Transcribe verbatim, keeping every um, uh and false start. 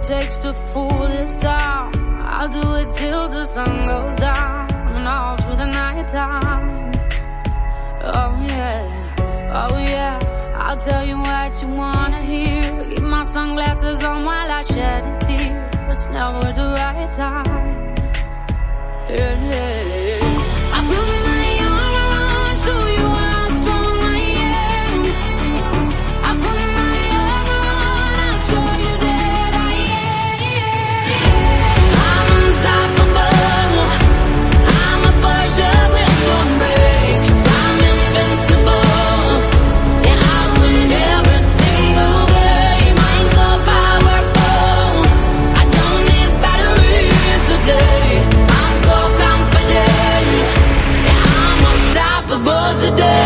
takes to fool this town. I'll do it till the sun goes down and all through the night time. Oh yeah, oh yeah, I'll tell you what you wanna hear. Keep my sunglasses on while I shed a tear. It's never the right time. Yeah, yeah, yeah. I put my arm around so you are strong I am. I put my arm around, I'll show you that I am. I'm unstoppable. I'm a Porsche with no brakes. I'm invincible. Yeah, I win every single game. I'm so powerful. I don't need batteries to play. I'm so confident. Yeah, I'm unstoppable today.